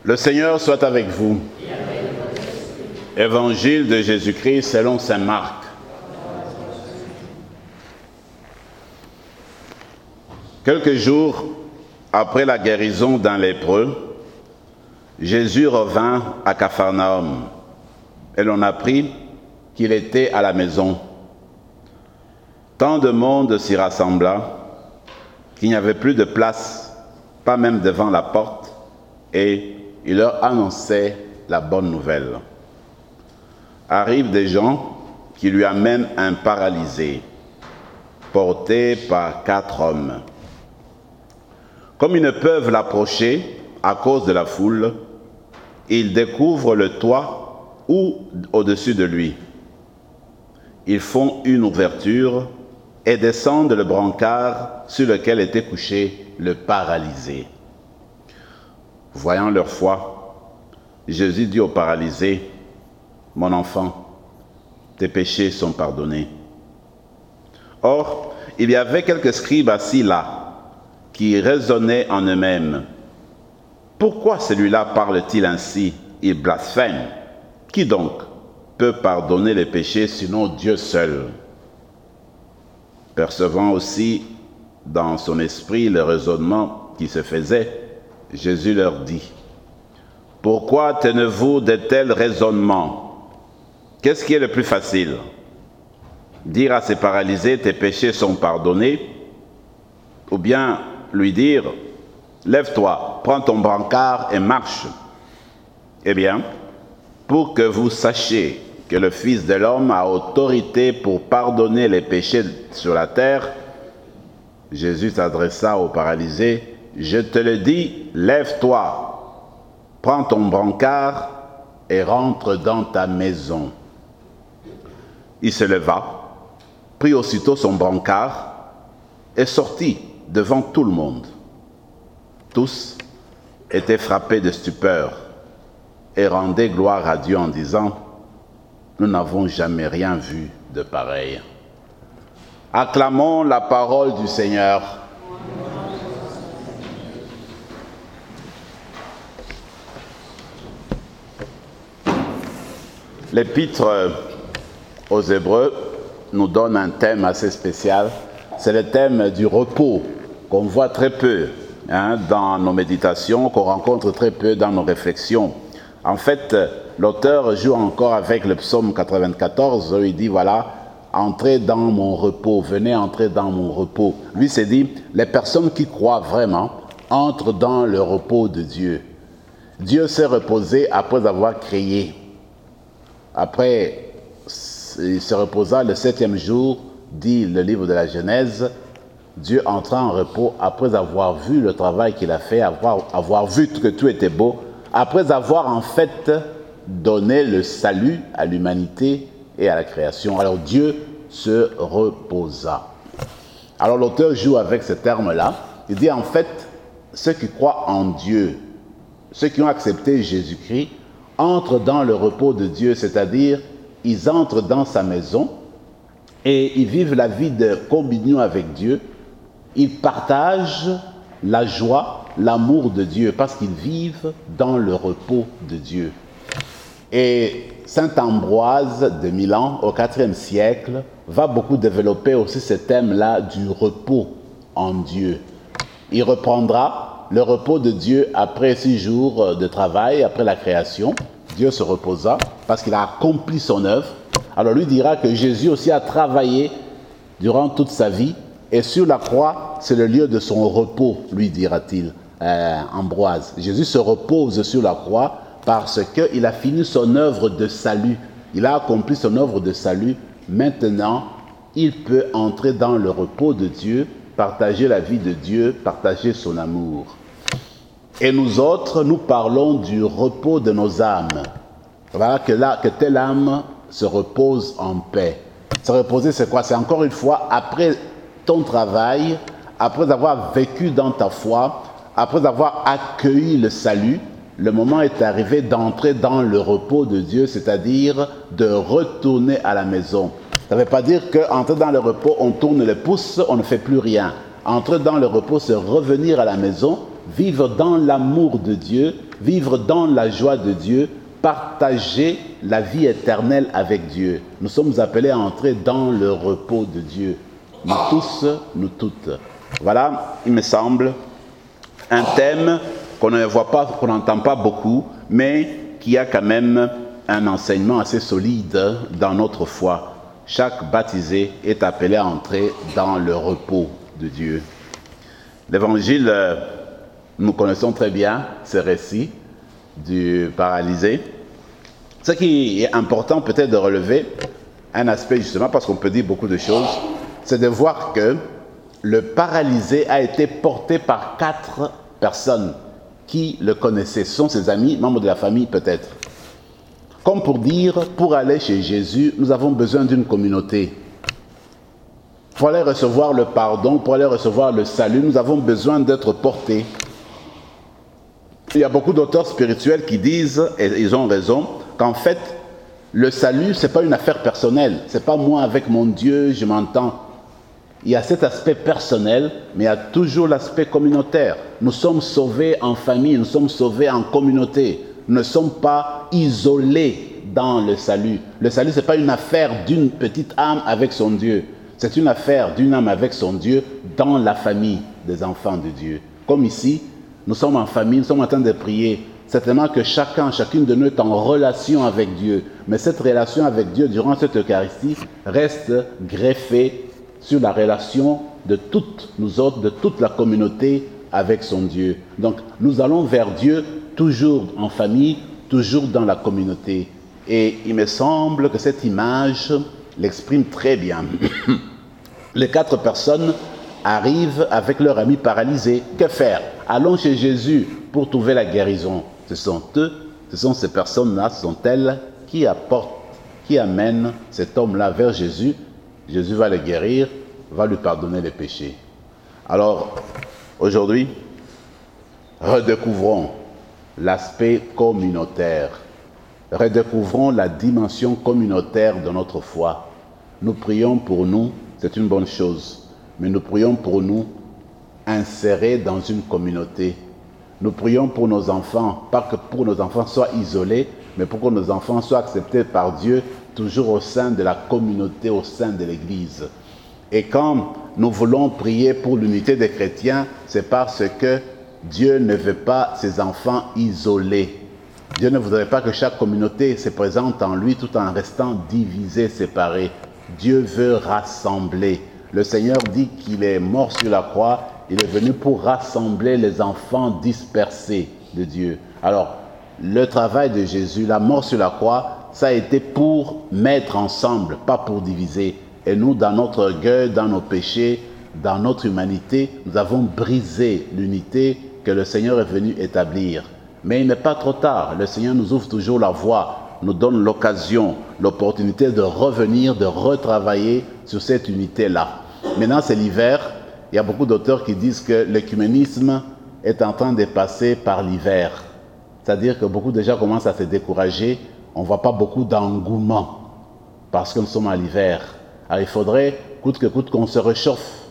Le Seigneur soit avec vous. Évangile de Jésus-Christ selon saint Marc. Quelques jours après la guérison d'un lépreux, Jésus revint à Capharnaüm et l'on apprit qu'il était à la maison. Tant de monde s'y rassembla qu'il n'y avait plus de place, pas même devant la porte, et il leur annonçait la bonne nouvelle. Arrivent des gens qui lui amènent un paralysé, porté par 4 hommes. Comme ils ne peuvent l'approcher à cause de la foule, ils découvrent le toit ou au-dessus de lui. Ils font une ouverture et descendent le brancard sur lequel était couché le paralysé. Voyant leur foi, Jésus dit au paralysé, « Mon enfant, tes péchés sont pardonnés. » Or, il y avait quelques scribes assis là, qui raisonnaient en eux-mêmes. « Pourquoi celui-là parle-t-il ainsi? Il blasphème. Qui donc peut pardonner les péchés sinon Dieu seul ?» Percevant aussi dans son esprit le raisonnement qui se faisait, Jésus leur dit, « Pourquoi tenez-vous de tels raisonnements? Qu'est-ce qui est le plus facile? Dire à ces paralysés, tes péchés sont pardonnés, ou bien lui dire, lève-toi, prends ton brancard et marche. Eh bien, pour que vous sachiez que le Fils de l'homme a autorité pour pardonner les péchés sur la terre, Jésus s'adressa au paralysé, je te le dis, lève-toi, prends ton brancard et rentre dans ta maison. Il se leva, prit aussitôt son brancard et sortit devant tout le monde. Tous étaient frappés de stupeur et rendaient gloire à Dieu en disant, nous n'avons jamais rien vu de pareil. Acclamons la parole du Seigneur. L'épître aux Hébreux nous donne un thème assez spécial. C'est le thème du repos qu'on voit très peu dans nos méditations, qu'on rencontre très peu dans nos réflexions. En fait, l'auteur joue encore avec le psaume 94, où il dit, voilà, entrez dans mon repos, venez entrer dans mon repos. Lui s'est dit, les personnes qui croient vraiment entrent dans le repos de Dieu. Dieu s'est reposé après avoir créé. Après, il se reposa le 7e jour, dit le livre de la Genèse, Dieu entra en repos après avoir vu le travail qu'il a fait, avoir vu que tout était beau, après avoir en fait donné le salut à l'humanité et à la création. Alors Dieu se reposa. Alors l'auteur joue avec ce terme-là. Il dit en fait, ceux qui croient en Dieu, ceux qui ont accepté Jésus-Christ, entrent dans le repos de Dieu, c'est-à-dire ils entrent dans sa maison et ils vivent la vie de communion avec Dieu. Ils partagent la joie, l'amour de Dieu parce qu'ils vivent dans le repos de Dieu. Et saint Ambroise de Milan, au IVe siècle, va beaucoup développer aussi ce thème-là du repos en Dieu. Il reprendra le repos de Dieu après 6 jours de travail, après la création. Dieu se reposa parce qu'il a accompli son œuvre. Alors lui dira que Jésus aussi a travaillé durant toute sa vie et sur la croix, c'est le lieu de son repos, lui dira-t-il, Ambroise. Jésus se repose sur la croix parce qu'il a fini son œuvre de salut. Il a accompli son œuvre de salut. Maintenant, il peut entrer dans le repos de Dieu, partager la vie de Dieu, partager son amour. Et nous autres, nous parlons du repos de nos âmes. Voilà que telle âme se repose en paix. Se reposer, c'est quoi? C'est encore une fois, après ton travail, après avoir vécu dans ta foi, après avoir accueilli le salut, le moment est arrivé d'entrer dans le repos de Dieu, c'est-à-dire de retourner à la maison. Ça ne veut pas dire qu'entrer dans le repos, on tourne les pouces, on ne fait plus rien. Entrer dans le repos, c'est revenir à la maison vivre dans l'amour de Dieu, vivre dans la joie de Dieu, partager la vie éternelle avec Dieu. Nous sommes appelés à entrer dans le repos de Dieu. Nous tous, nous toutes. Voilà, il me semble, un thème qu'on ne voit pas, qu'on n'entend pas beaucoup, mais qui a quand même un enseignement assez solide dans notre foi. Chaque baptisé est appelé à entrer dans le repos de Dieu. L'évangile, nous connaissons très bien ce récit du paralysé. Ce qui est important peut-être de relever, un aspect justement, parce qu'on peut dire beaucoup de choses, c'est de voir que le paralysé a été porté par 4 personnes qui le connaissaient. Ce sont ses amis, membres de la famille peut-être. Comme pour dire, pour aller chez Jésus, nous avons besoin d'une communauté. Pour aller recevoir le pardon, pour aller recevoir le salut, nous avons besoin d'être portés. Il y a beaucoup d'auteurs spirituels qui disent, et ils ont raison, qu'en fait, le salut, ce n'est pas une affaire personnelle. Ce n'est pas moi avec mon Dieu, je m'entends. Il y a cet aspect personnel, mais il y a toujours l'aspect communautaire. Nous sommes sauvés en famille, nous sommes sauvés en communauté. Nous ne sommes pas isolés dans le salut. Le salut, ce n'est pas une affaire d'une petite âme avec son Dieu. C'est une affaire d'une âme avec son Dieu dans la famille des enfants de Dieu. Comme ici, nous sommes en famille, nous sommes en train de prier. Certainement que chacune de nous est en relation avec Dieu. Mais cette relation avec Dieu, durant cette Eucharistie, reste greffée sur la relation de toutes nous autres, de toute la communauté avec son Dieu. Donc, nous allons vers Dieu toujours en famille, toujours dans la communauté. Et il me semble que cette image l'exprime très bien. Les 4 personnes arrivent avec leur ami paralysé. Que faire? Allons chez Jésus pour trouver la guérison. Ce sont ces personnes-là, ce sont elles qui amènent cet homme-là vers Jésus. Jésus va le guérir, va lui pardonner les péchés. Alors, aujourd'hui, redécouvrons l'aspect communautaire. Redécouvrons la dimension communautaire de notre foi. Nous prions pour nous, c'est une bonne chose, mais nous prions pour nous insérés dans une communauté. Nous prions pour nos enfants, pas que pour nos enfants soient isolés, mais pour que nos enfants soient acceptés par Dieu, toujours au sein de la communauté, au sein de l'Église. Et quand nous voulons prier pour l'unité des chrétiens, c'est parce que Dieu ne veut pas ses enfants isolés. Dieu ne voudrait pas que chaque communauté se présente en lui tout en restant divisée, séparée. Dieu veut rassembler. Le Seigneur dit qu'il est mort sur la croix. Il est venu pour rassembler les enfants dispersés de Dieu. Alors, le travail de Jésus, la mort sur la croix, ça a été pour mettre ensemble, pas pour diviser. Et nous, dans notre orgueil, dans nos péchés, dans notre humanité, nous avons brisé l'unité que le Seigneur est venu établir. Mais il n'est pas trop tard. Le Seigneur nous ouvre toujours la voie, nous donne l'occasion, l'opportunité de revenir, de retravailler sur cette unité-là. Maintenant, c'est l'hiver. Il y a beaucoup d'auteurs qui disent que l'écuménisme est en train de passer par l'hiver. C'est-à-dire que beaucoup de gens commencent à se décourager. On ne voit pas beaucoup d'engouement parce que nous sommes à l'hiver. Alors il faudrait, coûte que coûte, qu'on se réchauffe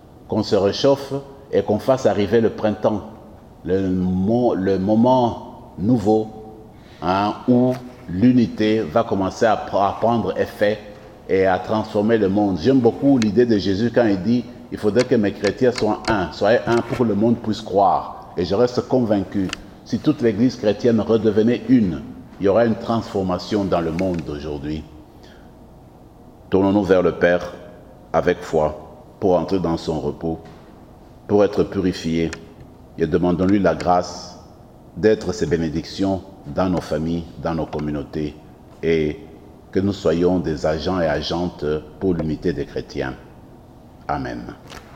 et qu'on fasse arriver le printemps, le moment nouveau où l'unité va commencer à prendre effet et à transformer le monde. J'aime beaucoup l'idée de Jésus quand il dit « Il faudrait que mes chrétiens soient un, soyez un pour que le monde puisse croire. » Et je reste convaincu, si toute l'Église chrétienne redevenait une, il y aurait une transformation dans le monde d'aujourd'hui. Tournons-nous vers le Père avec foi pour entrer dans son repos, pour être purifiés et demandons-lui la grâce d'être ses bénédictions dans nos familles, dans nos communautés et que nous soyons des agents et agentes pour l'unité des chrétiens. Amen.